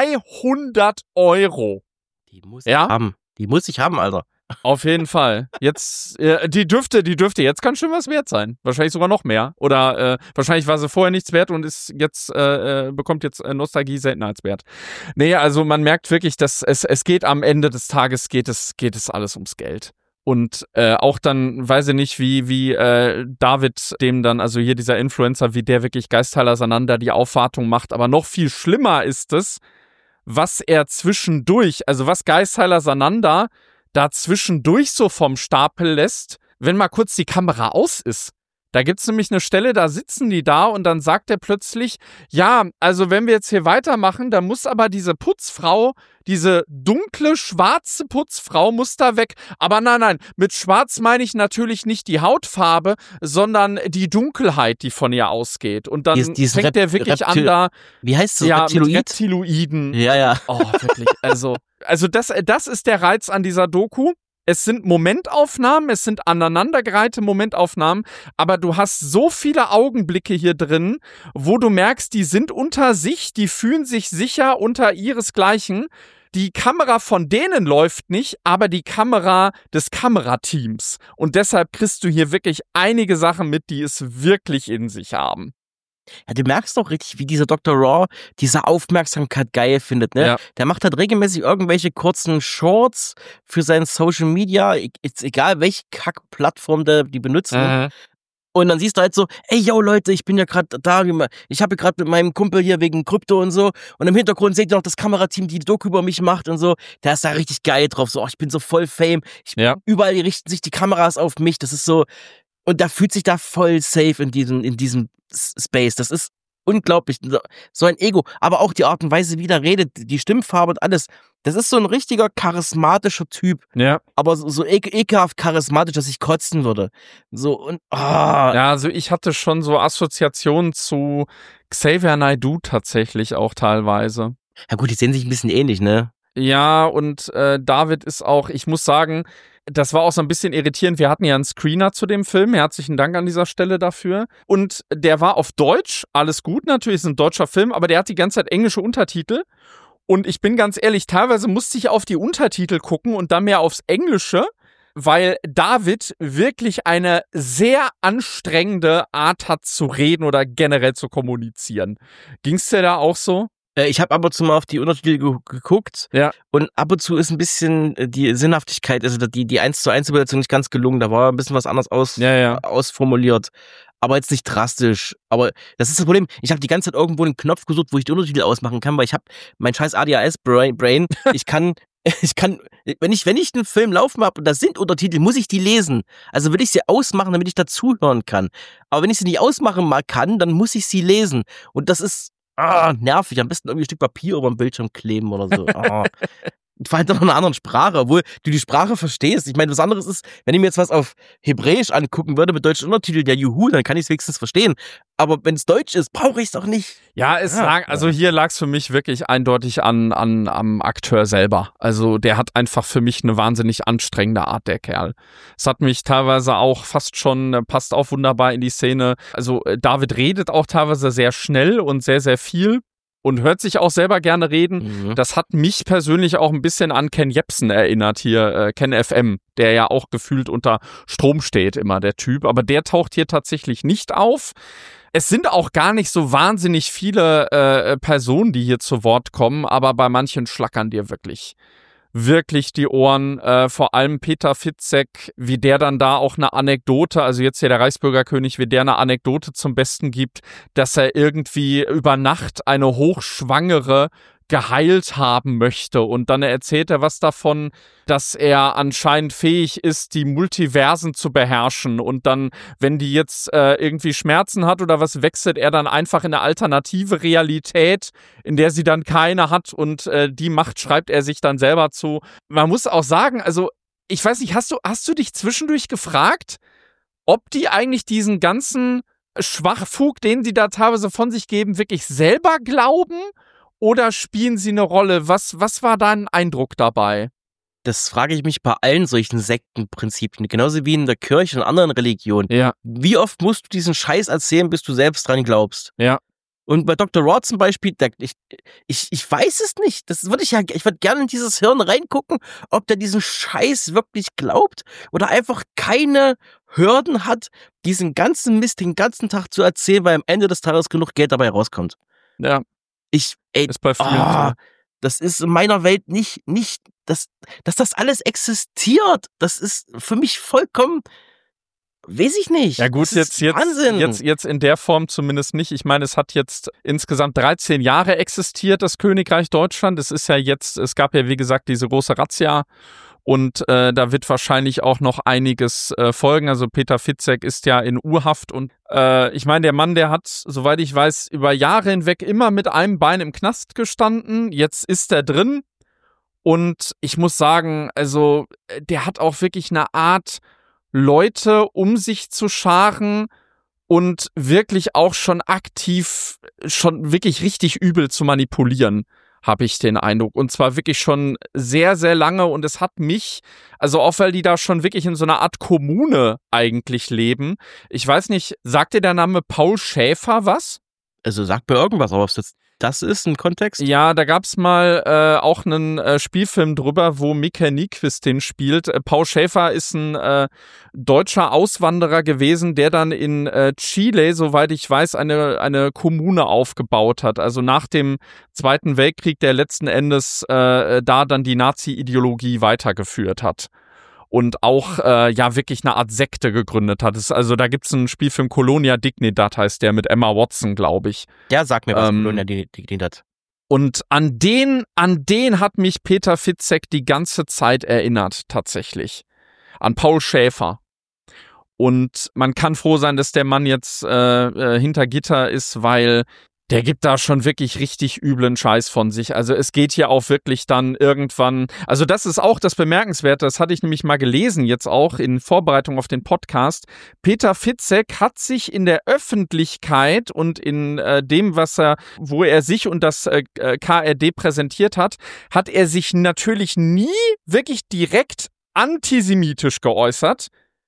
300 €. Die muss ich haben. Die muss ich haben, Alter. Auf jeden Fall. Jetzt, die dürfte jetzt kann schon was wert sein. Wahrscheinlich sogar noch mehr. Oder wahrscheinlich war sie vorher nichts wert und ist jetzt, bekommt jetzt Nostalgie Seltenheitswert. Nee, also man merkt wirklich, dass es geht am Ende des Tages geht es alles ums Geld. Und auch dann, weiß ich nicht, wie David dem dann, also hier dieser Influencer, wie der wirklich Geistheiler Sananda die Aufwartung macht. Aber noch viel schlimmer ist es, was er zwischendurch, also was Geistheiler Sananda da zwischendurch so vom Stapel lässt, wenn mal kurz die Kamera aus ist. Da gibt's nämlich eine Stelle, da sitzen die da und dann sagt er plötzlich, ja, also wenn wir jetzt hier weitermachen, dann muss aber diese Putzfrau, diese dunkle, schwarze Putzfrau muss da weg. Aber nein, mit schwarz meine ich natürlich nicht die Hautfarbe, sondern die Dunkelheit, die von ihr ausgeht. Und dann fängt der wirklich an da... Wie heißt das? Ja, mit Reptiloiden. Ja. Oh, wirklich, also das ist der Reiz an dieser Doku. Es sind Momentaufnahmen, es sind aneinandergereihte Momentaufnahmen, aber du hast so viele Augenblicke hier drin, wo du merkst, die sind unter sich, die fühlen sich sicher unter ihresgleichen. Die Kamera von denen läuft nicht, aber die Kamera des Kamerateams. Und deshalb kriegst du hier wirklich einige Sachen mit, die es wirklich in sich haben. Ja, du merkst doch richtig, wie dieser Dr. Raw diese Aufmerksamkeit geil findet, ne? Ja. Der macht halt regelmäßig irgendwelche kurzen Shorts für seine Social Media, ist egal welche Kackplattform die benutzen. Und dann siehst du halt so, ey, yo, Leute, ich bin ja gerade da, ich habe gerade mit meinem Kumpel hier wegen Krypto und so. Und im Hintergrund seht ihr noch das Kamerateam, die Doku über mich macht und so. Der ist da richtig geil drauf. So, ich bin so voll Fame. Überall richten sich die Kameras auf mich. Das ist so, und da fühlt sich da voll safe in diesem Space. Das ist unglaublich. So ein Ego. Aber auch die Art und Weise, wie der redet, die Stimmfarbe und alles. Das ist so ein richtiger charismatischer Typ. Ja. Aber so ekelhaft charismatisch, dass ich kotzen würde. So und Ja, also ich hatte schon so Assoziationen zu Xavier Naidoo tatsächlich auch teilweise. Ja gut, die sehen sich ein bisschen ähnlich, ne? Ja, und David ist auch, ich muss sagen, das war auch so ein bisschen irritierend. Wir hatten ja einen Screener zu dem Film. Herzlichen Dank an dieser Stelle dafür. Und der war auf Deutsch. Alles gut, natürlich, ist ein deutscher Film, aber der hat die ganze Zeit englische Untertitel. Und ich bin ganz ehrlich, teilweise musste ich auf die Untertitel gucken und dann mehr aufs Englische, weil David wirklich eine sehr anstrengende Art hat zu reden oder generell zu kommunizieren. Ging's dir da auch so? Ich habe ab und zu mal auf die Untertitel geguckt, ja, und ab und zu ist ein bisschen die Sinnhaftigkeit, also die 1:1 Übersetzung nicht ganz gelungen, da war ein bisschen was anderes ausformuliert, aber jetzt nicht drastisch. Aber das ist das Problem, ich habe die ganze Zeit irgendwo einen Knopf gesucht, wo ich die Untertitel ausmachen kann, weil ich habe mein scheiß ADHS-Brain, ich kann, wenn ich einen Film laufen habe und da sind Untertitel, muss ich die lesen. Also will ich sie ausmachen, damit ich dazuhören kann. Aber wenn ich sie nicht ausmachen kann, dann muss ich sie lesen. Und das ist nervig. Am besten irgendwie ein Stück Papier über den Bildschirm kleben oder so. Vor allem noch in einer anderen Sprache, obwohl du die Sprache verstehst. Ich meine, was anderes ist, wenn ich mir jetzt was auf Hebräisch angucken würde mit deutschen Untertiteln, ja juhu, dann kann ich es wenigstens verstehen. Aber wenn es Deutsch ist, brauche ich es doch nicht. Ja, also hier lag es für mich wirklich eindeutig am Akteur selber. Also der hat einfach für mich eine wahnsinnig anstrengende Art, der Kerl. Es hat mich teilweise auch fast schon, passt auch wunderbar in die Szene. Also David redet auch teilweise sehr schnell und sehr, sehr viel. Und hört sich auch selber gerne reden. Mhm. Das hat mich persönlich auch ein bisschen an Ken Jebsen erinnert hier, Ken FM, der ja auch gefühlt unter Strom steht immer, der Typ. Aber der taucht hier tatsächlich nicht auf. Es sind auch gar nicht so wahnsinnig viele Personen, die hier zu Wort kommen, aber bei manchen schlackern dir wirklich die Ohren, vor allem Peter Fitzek, wie der dann da auch eine Anekdote, also jetzt hier der Reichsbürgerkönig, wie der eine Anekdote zum Besten gibt, dass er irgendwie über Nacht eine Hochschwangere geheilt haben möchte und dann erzählt er was davon, dass er anscheinend fähig ist, die Multiversen zu beherrschen und dann, wenn die jetzt irgendwie Schmerzen hat oder was, wechselt er dann einfach in eine alternative Realität, in der sie dann keine hat und die Macht schreibt er sich dann selber zu. Man muss auch sagen, also ich weiß nicht, hast du dich zwischendurch gefragt, ob die eigentlich diesen ganzen Schwachfug, den sie da teilweise von sich geben, wirklich selber glauben? Oder spielen sie eine Rolle? Was war dein Eindruck dabei? Das frage ich mich bei allen solchen Sektenprinzipien, genauso wie in der Kirche und anderen Religionen. Ja. Wie oft musst du diesen Scheiß erzählen, bis du selbst dran glaubst? Ja. Und bei Dr. Raw zum Beispiel, ich weiß es nicht. Ich würde gerne in dieses Hirn reingucken, ob der diesen Scheiß wirklich glaubt oder einfach keine Hürden hat, diesen ganzen Mist den ganzen Tag zu erzählen, weil am Ende des Tages genug Geld dabei rauskommt. Ja. Ist bei vielen so. Das ist in meiner Welt nicht, dass das alles existiert. Das ist für mich vollkommen, weiß ich nicht. Ja gut, Wahnsinn. Jetzt in der Form zumindest nicht. Ich meine, es hat jetzt insgesamt 13 Jahre existiert, das Königreich Deutschland. Es gab ja wie gesagt diese große Razzia. Und da wird wahrscheinlich auch noch einiges folgen. Also Peter Fitzek ist ja in Urhaft und ich meine, der Mann, der hat, soweit ich weiß, über Jahre hinweg immer mit einem Bein im Knast gestanden. Jetzt ist er drin und ich muss sagen, also der hat auch wirklich eine Art, Leute um sich zu scharen und wirklich auch schon aktiv, schon wirklich richtig übel zu manipulieren, habe ich den Eindruck. Und zwar wirklich schon sehr, sehr lange. Und es hat mich, also auch weil die da schon wirklich in so einer Art Kommune eigentlich leben. Ich weiß nicht, sagt dir der Name Paul Schäfer was? Also sagt mir irgendwas, aber ob es jetzt das ist ein Kontext? Ja, da gab's mal auch einen Spielfilm drüber, wo Mika Nyqvist den spielt. Paul Schäfer ist ein deutscher Auswanderer gewesen, der dann in Chile, soweit ich weiß, eine Kommune aufgebaut hat. Also nach dem Zweiten Weltkrieg, der letzten Endes da dann die Nazi-Ideologie weitergeführt hat. und auch ja wirklich eine Art Sekte gegründet hat. Also da gibt's einen Spielfilm, Colonia Dignidad heißt der, mit Emma Watson, glaube ich. Ja, sag mir was, Colonia Dignidad. Und an den hat mich Peter Fitzek die ganze Zeit erinnert, tatsächlich. An Paul Schäfer. Und man kann froh sein, dass der Mann jetzt hinter Gitter ist, weil der gibt da schon wirklich richtig üblen Scheiß von sich. Also es geht hier auch wirklich dann irgendwann, also das ist auch das Bemerkenswerte, das hatte ich nämlich mal gelesen, jetzt auch in Vorbereitung auf den Podcast. Peter Fitzek hat sich in der Öffentlichkeit und in dem, wo er sich und das KRD präsentiert hat er sich natürlich nie wirklich direkt antisemitisch geäußert.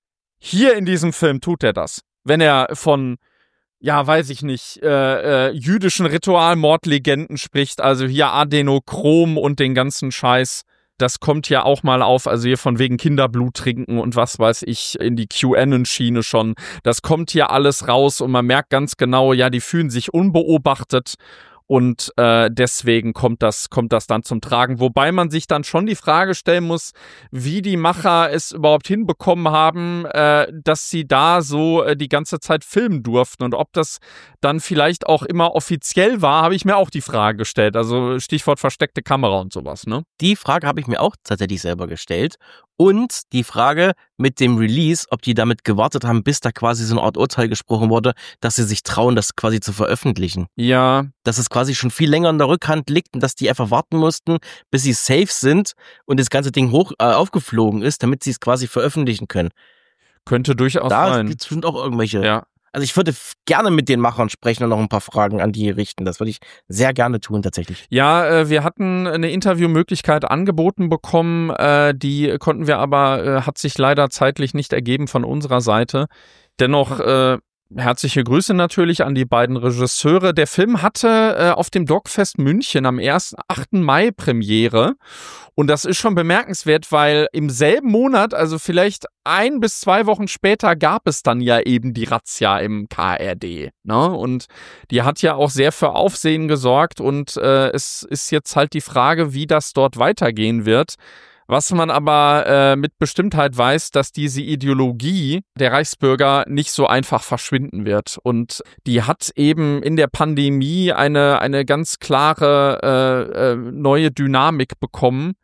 Hier in diesem Film tut er das. Wenn er von weiß ich nicht, jüdischen Ritualmordlegenden spricht, also hier Adenochrom und den ganzen Scheiß, das kommt ja auch mal auf, also hier von wegen Kinderblut trinken und was weiß ich, in die QAnon-Schiene schon, das kommt hier alles raus und man merkt ganz genau, ja, die fühlen sich unbeobachtet. Und deswegen kommt das dann zum Tragen. Wobei man sich dann schon die Frage stellen muss, wie die Macher es überhaupt hinbekommen haben, dass sie da so die ganze Zeit filmen durften. Und ob das dann vielleicht auch immer offiziell war, habe ich mir auch die Frage gestellt. Also Stichwort versteckte Kamera und sowas, ne? Die Frage habe ich mir auch tatsächlich selber gestellt. Und die Frage mit dem Release, ob die damit gewartet haben, bis da quasi so eine Art Urteil gesprochen wurde, dass sie sich trauen, das quasi zu veröffentlichen. Ja. Dass es quasi schon viel länger in der Rückhand liegt und dass die einfach warten mussten, bis sie safe sind und das ganze Ding aufgeflogen ist, damit sie es quasi veröffentlichen können. Könnte durchaus sein. Da gibt es bestimmt auch irgendwelche. Ja. Also ich würde gerne mit den Machern sprechen und noch ein paar Fragen an die richten. Das würde ich sehr gerne tun, tatsächlich. Ja, wir hatten eine Interviewmöglichkeit angeboten bekommen, die konnten wir aber, hat sich leider zeitlich nicht ergeben von unserer Seite. Dennoch herzliche Grüße natürlich an die beiden Regisseure. Der Film hatte auf dem Dogfest München am 8. Mai Premiere. Und das ist schon bemerkenswert, weil im selben Monat, also vielleicht 1 bis 2 Wochen später, gab es dann ja eben die Razzia im KRD. Ne? Und die hat ja auch sehr für Aufsehen gesorgt. Und es ist jetzt halt die Frage, wie das dort weitergehen wird. Was man aber mit Bestimmtheit weiß, dass diese Ideologie der Reichsbürger nicht so einfach verschwinden wird. Und die hat eben in der Pandemie eine ganz klare neue Dynamik bekommen,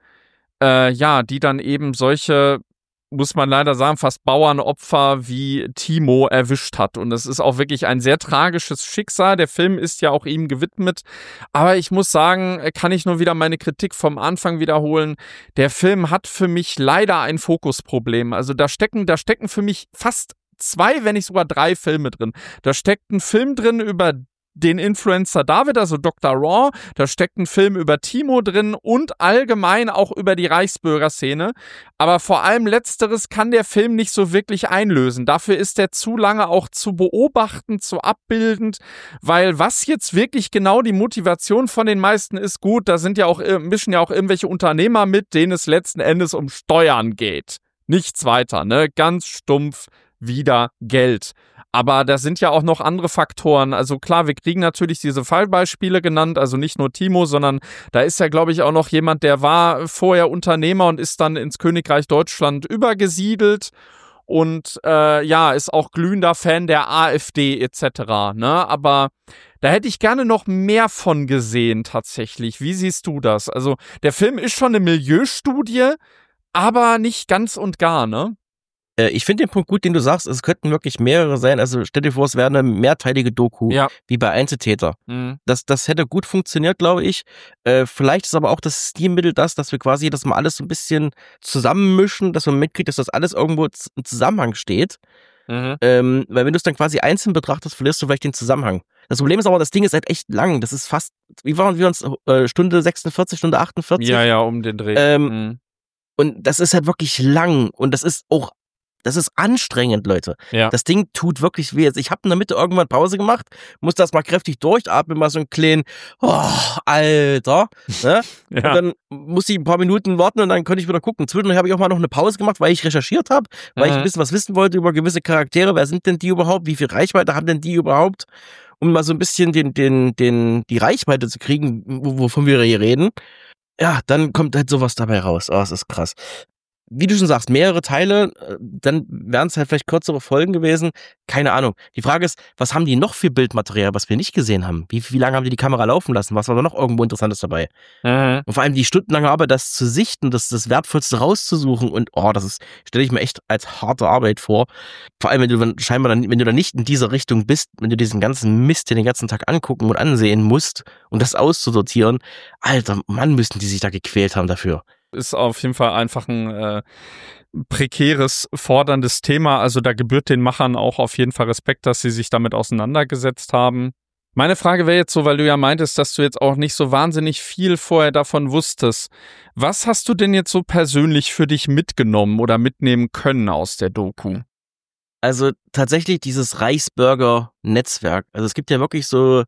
die dann eben solche, muss man leider sagen, fast Bauernopfer wie Timo erwischt hat. Und es ist auch wirklich ein sehr tragisches Schicksal. Der Film ist ja auch ihm gewidmet. Aber ich muss sagen, kann ich nur wieder meine Kritik vom Anfang wiederholen. Der Film hat für mich leider ein Fokusproblem. Also da stecken für mich fast 2, wenn nicht sogar 3 Filme drin. Da steckt ein Film drin über den Influencer David, also Dr. Raw, da steckt ein Film über Timo drin und allgemein auch über die Reichsbürgerszene, aber vor allem Letzteres kann der Film nicht so wirklich einlösen. Dafür ist er zu lange auch zu beobachten, zu abbildend, weil was jetzt wirklich genau die Motivation von den meisten ist, gut, da sind ja auch, mischen ja auch irgendwelche Unternehmer mit, denen es letzten Endes um Steuern geht. Nichts weiter, ne? Ganz stumpf wieder Geld. Aber da sind ja auch noch andere Faktoren. Also klar, wir kriegen natürlich diese Fallbeispiele genannt, also nicht nur Timo, sondern da ist ja, glaube ich, auch noch jemand, der war vorher Unternehmer und ist dann ins Königreich Deutschland übergesiedelt und ist auch glühender Fan der AfD etc. Ne? Aber da hätte ich gerne noch mehr von gesehen tatsächlich. Wie siehst du das? Also der Film ist schon eine Milieustudie, aber nicht ganz und gar, ne? Ich finde den Punkt gut, den du sagst, es könnten wirklich mehrere sein. Also stell dir vor, es wäre eine mehrteilige Doku, wie bei Einzeltäter. Mhm. Das hätte gut funktioniert, glaube ich. Vielleicht ist aber auch das Stilmittel dass wir quasi das mal alles so ein bisschen zusammenmischen, dass man mitkriegt, dass das alles irgendwo im Zusammenhang steht. Mhm. Weil wenn du es dann quasi einzeln betrachtest, verlierst du vielleicht den Zusammenhang. Das Problem ist aber, das Ding ist halt echt lang. Das ist fast, wie waren wir uns, Stunde 46, Stunde 48? Ja, um den Dreh. Und das ist halt wirklich lang und das ist anstrengend, Leute. Ja. Das Ding tut wirklich weh. Ich habe in der Mitte irgendwann Pause gemacht, musste das mal kräftig durchatmen, mal so einen kleinen, Alter. Ne? Ja. Und dann musste ich ein paar Minuten warten und dann konnte ich wieder gucken. Zwischendurch habe ich auch mal noch eine Pause gemacht, weil ich recherchiert habe, weil ich ein bisschen was wissen wollte über gewisse Charaktere. Wer sind denn die überhaupt? Wie viel Reichweite haben denn die überhaupt? Um mal so ein bisschen die Reichweite zu kriegen, wovon wir hier reden. Ja, dann kommt halt sowas dabei raus. Oh, das ist krass. wie du schon sagst, mehrere Teile, dann wären es halt vielleicht kürzere Folgen gewesen. Keine Ahnung. Die Frage ist, was haben die noch für Bildmaterial, was wir nicht gesehen haben? Wie lange haben die Kamera laufen lassen? Was war da noch irgendwo Interessantes dabei? Und vor allem die stundenlange Arbeit, das zu sichten, das Wertvollste rauszusuchen und das stelle ich mir echt als harte Arbeit vor. Vor allem, wenn du dann nicht in dieser Richtung bist, wenn du diesen ganzen Mist den ganzen Tag angucken und ansehen musst und das auszusortieren. Alter, Mann, müssten die sich da gequält haben dafür. Ist auf jeden Fall einfach ein prekäres, forderndes Thema. Also da gebührt den Machern auch auf jeden Fall Respekt, dass sie sich damit auseinandergesetzt haben. Meine Frage wäre jetzt so, weil du ja meintest, dass du jetzt auch nicht so wahnsinnig viel vorher davon wusstest. Was hast du denn jetzt so persönlich für dich mitgenommen oder mitnehmen können aus der Doku? Also tatsächlich dieses Reichsbürger-Netzwerk. Also es gibt ja wirklich so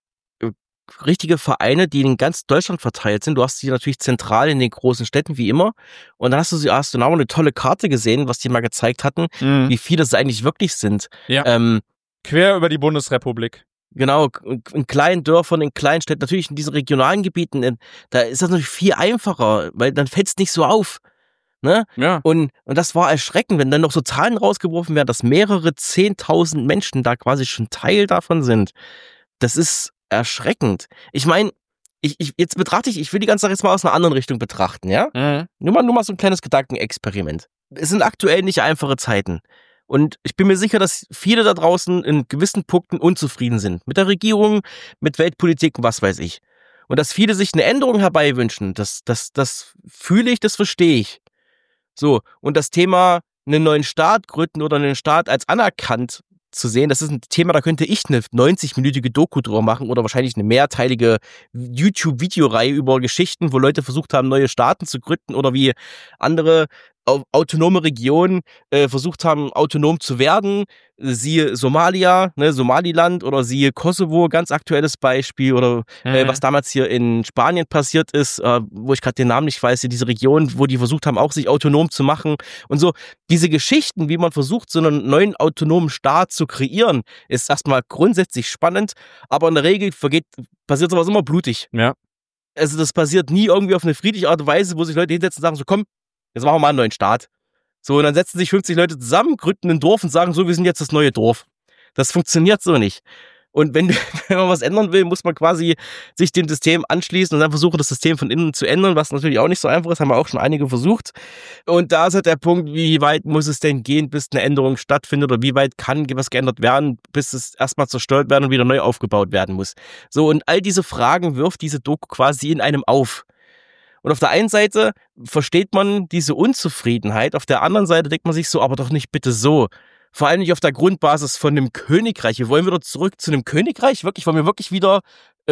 richtige Vereine, die in ganz Deutschland verteilt sind. Du hast sie natürlich zentral in den großen Städten, wie immer. Und dann hast du auch eine tolle Karte gesehen, was die mal gezeigt hatten, wie viele es eigentlich wirklich sind. Ja. Quer über die Bundesrepublik. Genau, in kleinen Dörfern, in kleinen Städten, natürlich in diesen regionalen Gebieten, da ist das natürlich viel einfacher, weil dann fällt es nicht so auf. Ne? Ja. Und das war erschreckend, wenn dann noch so Zahlen rausgeworfen werden, dass mehrere 10.000 Menschen da quasi schon Teil davon sind. Das ist erschreckend. Ich meine, ich will die ganze Sache jetzt mal aus einer anderen Richtung betrachten, ja? Nur mal so ein kleines Gedankenexperiment. Es sind aktuell nicht einfache Zeiten. Und ich bin mir sicher, dass viele da draußen in gewissen Punkten unzufrieden sind. Mit der Regierung, mit Weltpolitik, was weiß ich. Und dass viele sich eine Änderung herbeiwünschen, das fühle ich, das verstehe ich. So, und das Thema einen neuen Staat gründen oder einen Staat als anerkannt zu sehen, das ist ein Thema, da könnte ich eine 90-minütige Doku drüber machen oder wahrscheinlich eine mehrteilige YouTube-Videoreihe über Geschichten, wo Leute versucht haben, neue Staaten zu gründen oder wie andere autonome Regionen versucht haben, autonom zu werden. Siehe Somalia, ne, Somaliland oder siehe Kosovo, ganz aktuelles Beispiel oder was damals hier in Spanien passiert ist, wo ich gerade den Namen nicht weiß, diese Region, wo die versucht haben, auch sich autonom zu machen und so. Diese Geschichten, wie man versucht, so einen neuen autonomen Staat zu kreieren, ist erstmal grundsätzlich spannend, aber in der Regel passiert sowas immer blutig. Ja. Also das passiert nie irgendwie auf eine friedliche Art und Weise, wo sich Leute hinsetzen und sagen so, komm, jetzt machen wir mal einen neuen Staat. So, und dann setzen sich 50 Leute zusammen, gründen ein Dorf und sagen so, wir sind jetzt das neue Dorf. Das funktioniert so nicht. Und wenn man was ändern will, muss man quasi sich dem System anschließen und dann versuchen, das System von innen zu ändern, was natürlich auch nicht so einfach ist, haben wir auch schon einige versucht. Und da ist halt der Punkt, wie weit muss es denn gehen, bis eine Änderung stattfindet oder wie weit kann was geändert werden, bis es erstmal zerstört werden und wieder neu aufgebaut werden muss. So, und all diese Fragen wirft diese Doku quasi in einem auf. Und auf der einen Seite versteht man diese Unzufriedenheit, auf der anderen Seite denkt man sich so, aber doch nicht bitte so. Vor allem nicht auf der Grundbasis von einem Königreich. Wir wollen wieder zurück zu einem Königreich, wollen wir wirklich wieder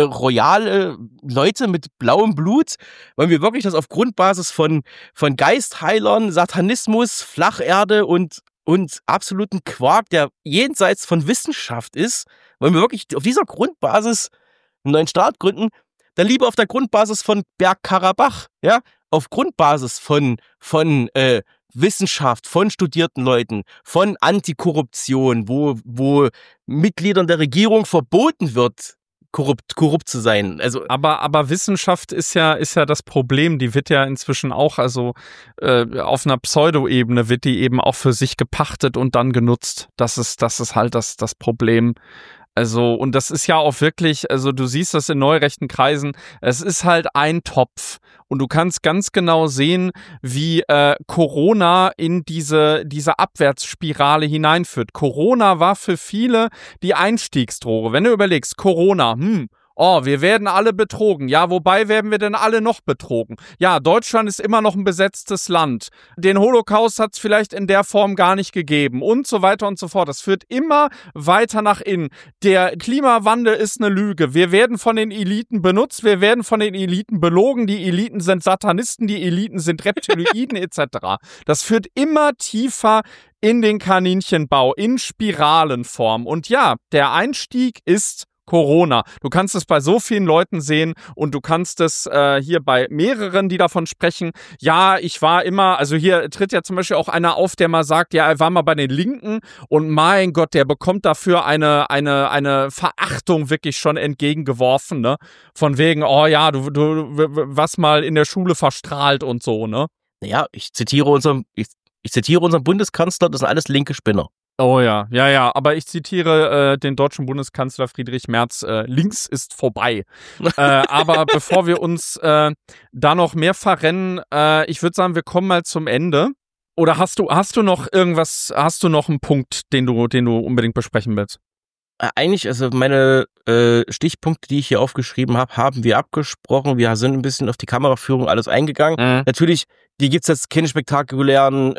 royale Leute mit blauem Blut? Wollen wir wirklich das auf Grundbasis von Geistheilern, Satanismus, Flacherde und absoluten Quark, der jenseits von Wissenschaft ist? Wollen wir wirklich auf dieser Grundbasis einen neuen Staat gründen? Dann lieber auf der Grundbasis von Bergkarabach, ja, auf Grundbasis von Wissenschaft, von studierten Leuten, von Antikorruption, wo Mitgliedern der Regierung verboten wird, korrupt zu sein. Also aber Wissenschaft ist ja das Problem. Die wird ja inzwischen auch, also auf einer Pseudo-Ebene wird die eben auch für sich gepachtet und dann genutzt. Das ist halt das Problem. Also, und das ist ja auch wirklich, also du siehst das in neurechten Kreisen, es ist halt ein Topf und du kannst ganz genau sehen, wie Corona in diese Abwärtsspirale hineinführt. Corona war für viele die Einstiegsdroge. Wenn du überlegst, Corona, wir werden alle betrogen. Ja, wobei werden wir denn alle noch betrogen? Ja, Deutschland ist immer noch ein besetztes Land. Den Holocaust hat es vielleicht in der Form gar nicht gegeben und so weiter und so fort. Das führt immer weiter nach innen. Der Klimawandel ist eine Lüge. Wir werden von den Eliten benutzt, wir werden von den Eliten belogen. Die Eliten sind Satanisten, die Eliten sind Reptiloiden etc. Das führt immer tiefer in den Kaninchenbau, in Spiralenform. Und ja, der Einstieg ist Corona. Du kannst es bei so vielen Leuten sehen und du kannst es hier bei mehreren, die davon sprechen. Ja, ich war immer, also hier tritt ja zum Beispiel auch einer auf, der mal sagt, ja, er war mal bei den Linken und mein Gott, der bekommt dafür eine Verachtung wirklich schon entgegengeworfen, ne? Von wegen, oh ja, du warst mal in der Schule verstrahlt und so, ne? Naja, ich zitiere unseren Bundeskanzler, das sind alles linke Spinner. Oh ja, aber ich zitiere den deutschen Bundeskanzler Friedrich Merz, links ist vorbei. Aber bevor wir uns da noch mehr verrennen, ich würde sagen, wir kommen mal zum Ende. Oder hast du noch irgendwas, hast du noch einen Punkt, den du unbedingt besprechen willst? Eigentlich, also meine Stichpunkte, die ich hier aufgeschrieben habe, haben wir abgesprochen. Wir sind ein bisschen auf die Kameraführung alles eingegangen. Natürlich, die gibt's jetzt keine spektakulären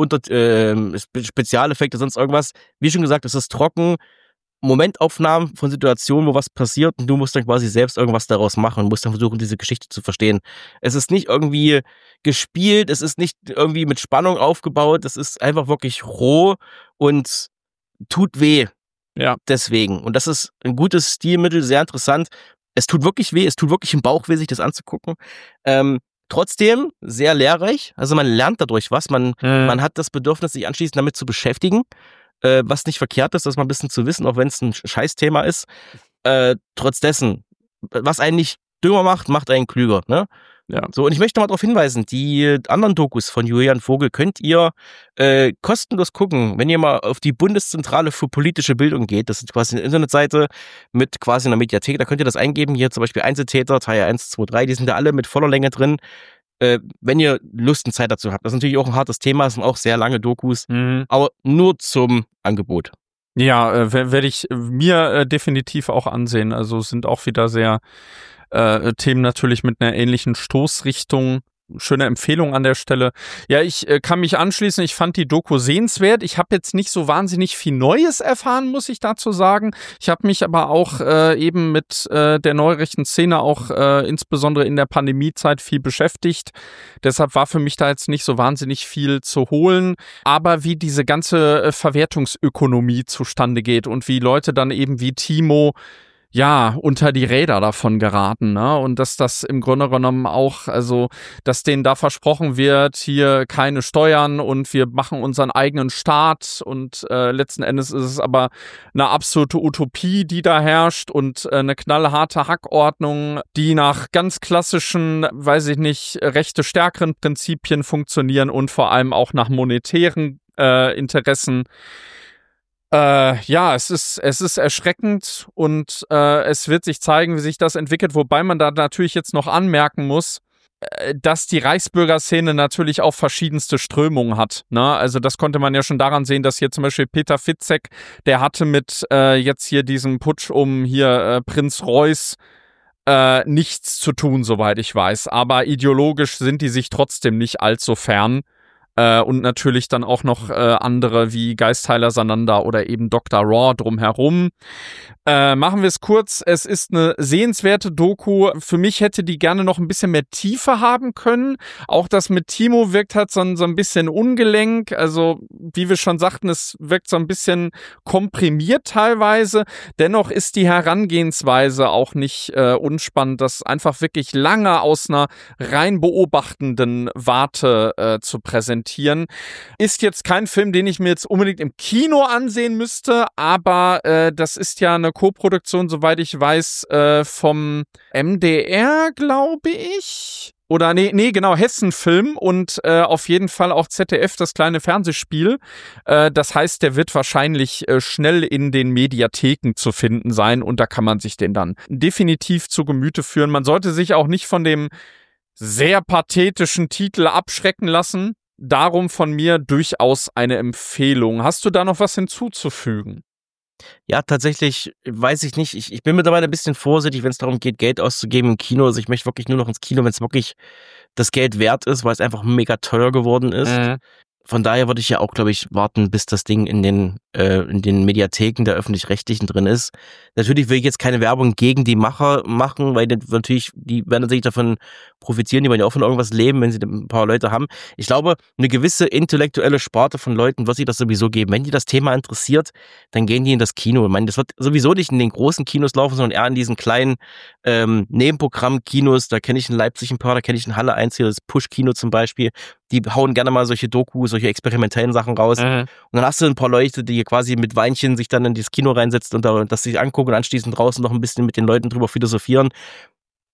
Spezialeffekte, sonst irgendwas. Wie schon gesagt, es ist trocken. Momentaufnahmen von Situationen, wo was passiert und du musst dann quasi selbst irgendwas daraus machen und musst dann versuchen, diese Geschichte zu verstehen. Es ist nicht irgendwie gespielt, es ist nicht irgendwie mit Spannung aufgebaut, es ist einfach wirklich roh und tut weh. Ja. Deswegen. Und das ist ein gutes Stilmittel, sehr interessant. Es tut wirklich weh, es tut wirklich im Bauch weh, sich das anzugucken. Trotzdem sehr lehrreich. Also man lernt dadurch was. Man hat das Bedürfnis, sich anschließend damit zu beschäftigen. Was nicht verkehrt ist, das mal ein bisschen zu wissen, auch wenn es ein Scheißthema ist. Trotz dessen, was einen nicht dümmer macht, macht einen klüger, ne? Ja. So, und ich möchte mal darauf hinweisen, die anderen Dokus von Julian Vogel könnt ihr kostenlos gucken, wenn ihr mal auf die Bundeszentrale für politische Bildung geht. Das ist quasi eine Internetseite mit quasi einer Mediathek. Da könnt ihr das eingeben. Hier zum Beispiel Einzeltäter, Teil 1, 2, 3. Die sind da alle mit voller Länge drin. Wenn ihr Lust und Zeit dazu habt. Das ist natürlich auch ein hartes Thema. Das sind auch sehr lange Dokus. Aber nur zum Angebot. Ja, werde ich mir definitiv auch ansehen. Also es sind auch wieder sehr Themen natürlich mit einer ähnlichen Stoßrichtung. Schöne Empfehlung an der Stelle. Ja, ich kann mich anschließen. Ich fand die Doku sehenswert. Ich habe jetzt nicht so wahnsinnig viel Neues erfahren, muss ich dazu sagen. Ich habe mich aber auch eben mit der neurechten Szene auch insbesondere in der Pandemiezeit viel beschäftigt. Deshalb war für mich da jetzt nicht so wahnsinnig viel zu holen. Aber wie diese ganze Verwertungsökonomie zustande geht und wie Leute dann eben wie Timo unter die Räder davon geraten, ne? Und dass das im Grunde genommen auch, also, dass denen da versprochen wird, hier keine Steuern und wir machen unseren eigenen Staat und letzten Endes ist es aber eine absolute Utopie, die da herrscht und eine knallharte Hackordnung, die nach ganz klassischen, weiß ich nicht, rechte-stärkeren Prinzipien funktionieren und vor allem auch nach monetären Interessen. Es ist erschreckend und es wird sich zeigen, wie sich das entwickelt, wobei man da natürlich jetzt noch anmerken muss, dass die Reichsbürgerszene natürlich auch verschiedenste Strömungen hat, ne? Also das konnte man ja schon daran sehen, dass hier zum Beispiel Peter Fitzek, der hatte mit jetzt hier diesem Putsch um hier Prinz Reuß nichts zu tun, soweit ich weiß, aber ideologisch sind die sich trotzdem nicht allzu fern. Und natürlich dann auch noch andere wie Geistheiler Sananda oder eben Dr. Raw drumherum. Machen wir es kurz. Es ist eine sehenswerte Doku. Für mich hätte die gerne noch ein bisschen mehr Tiefe haben können. Auch das mit Timo wirkt halt so ein bisschen ungelenk. Also, wie wir schon sagten, es wirkt so ein bisschen komprimiert teilweise. Dennoch ist die Herangehensweise auch nicht unspannend, das einfach wirklich lange aus einer rein beobachtenden Warte zu präsentieren. Ist jetzt kein Film, den ich mir jetzt unbedingt im Kino ansehen müsste, aber das ist ja eine Koproduktion, soweit ich weiß, vom MDR, glaube ich. Oder nee, genau, Hessenfilm und auf jeden Fall auch ZDF, das kleine Fernsehspiel. Das heißt, der wird wahrscheinlich schnell in den Mediatheken zu finden sein und da kann man sich den dann definitiv zu Gemüte führen. Man sollte sich auch nicht von dem sehr pathetischen Titel abschrecken lassen. Darum von mir durchaus eine Empfehlung. Hast du da noch was hinzuzufügen? Ja, tatsächlich weiß ich nicht. Ich bin mittlerweile ein bisschen vorsichtig, wenn es darum geht, Geld auszugeben im Kino. Also ich möchte wirklich nur noch ins Kino, wenn es wirklich das Geld wert ist, weil es einfach mega teuer geworden ist. Von daher würde ich ja auch, glaube ich, warten, bis das Ding in den Mediatheken der Öffentlich-Rechtlichen drin ist. Natürlich will ich jetzt keine Werbung gegen die Macher machen, weil natürlich, die werden natürlich davon profitieren, die wollen ja auch von irgendwas leben, wenn sie ein paar Leute haben. Ich glaube, eine gewisse intellektuelle Sparte von Leuten wird sich das sowieso geben. Wenn die das Thema interessiert, dann gehen die in das Kino. Ich meine, das wird sowieso nicht in den großen Kinos laufen, sondern eher in diesen kleinen Nebenprogramm-Kinos. Da kenne ich in Leipzig ein paar, da kenne ich in Halle 1 hier, das Push-Kino zum Beispiel. Die hauen gerne mal solche Dokus, solche experimentellen Sachen raus. Und dann hast du ein paar Leute, die quasi mit Weinchen sich dann in das Kino reinsetzen und das sich angucken und anschließend draußen noch ein bisschen mit den Leuten drüber philosophieren.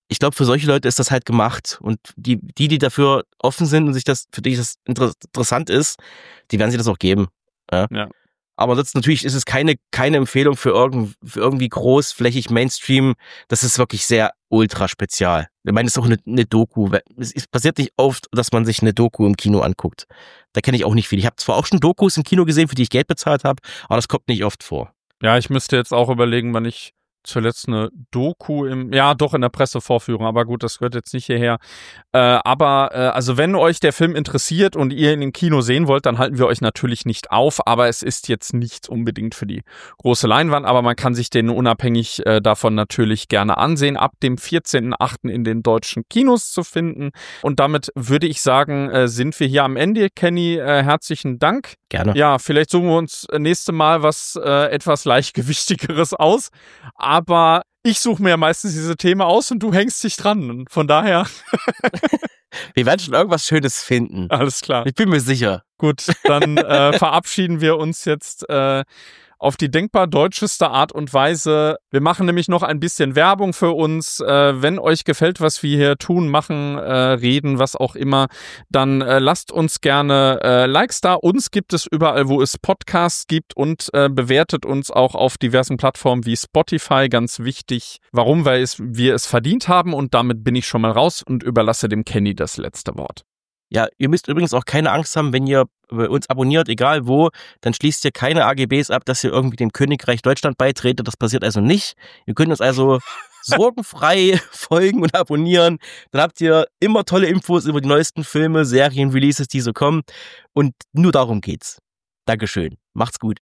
ich glaube, für solche Leute ist das halt gemacht. Und die dafür offen sind und für die das interessant ist, die werden sich das auch geben. Ja. Aber natürlich ist es keine Empfehlung für irgendwie großflächig Mainstream. Das ist wirklich sehr ultra spezial. Ich meine, es ist auch eine Doku. Es passiert nicht oft, dass man sich eine Doku im Kino anguckt. Da kenne ich auch nicht viel. Ich habe zwar auch schon Dokus im Kino gesehen, für die ich Geld bezahlt habe, aber das kommt nicht oft vor. Ja, ich müsste jetzt auch überlegen, wann ich zuletzt eine Doku in der Pressevorführung, aber gut, das gehört jetzt nicht hierher. Also wenn euch der Film interessiert und ihr ihn im Kino sehen wollt, dann halten wir euch natürlich nicht auf, aber es ist jetzt nicht unbedingt für die große Leinwand, aber man kann sich den unabhängig davon natürlich gerne ansehen, ab dem 14.08. in den deutschen Kinos zu finden. Und damit würde ich sagen, sind wir hier am Ende. Kenny, herzlichen Dank. Gerne. Ja, vielleicht suchen wir uns nächste Mal was etwas leichtgewichtigeres aus. Aber ich suche mir ja meistens diese Themen aus und du hängst dich dran. Und von daher. Wir werden schon irgendwas Schönes finden. Alles klar. Ich bin mir sicher. Gut, dann verabschieden wir uns jetzt auf die denkbar deutscheste Art und Weise. Wir machen nämlich noch ein bisschen Werbung für uns. Wenn euch gefällt, was wir hier tun, machen, reden, was auch immer, dann lasst uns gerne Likes da. Uns gibt es überall, wo es Podcasts gibt und bewertet uns auch auf diversen Plattformen wie Spotify. Ganz wichtig. Warum? Weil wir es verdient haben und damit bin ich schon mal raus und überlasse dem Kenny das letzte Wort. Ja, ihr müsst übrigens auch keine Angst haben, wenn ihr uns abonniert, egal wo, dann schließt ihr keine AGBs ab, dass ihr irgendwie dem Königreich Deutschland beitretet. Das passiert also nicht. Ihr könnt uns also sorgenfrei folgen und abonnieren. Dann habt ihr immer tolle Infos über die neuesten Filme, Serien, Releases, die so kommen. Und nur darum geht's. Dankeschön. Macht's gut.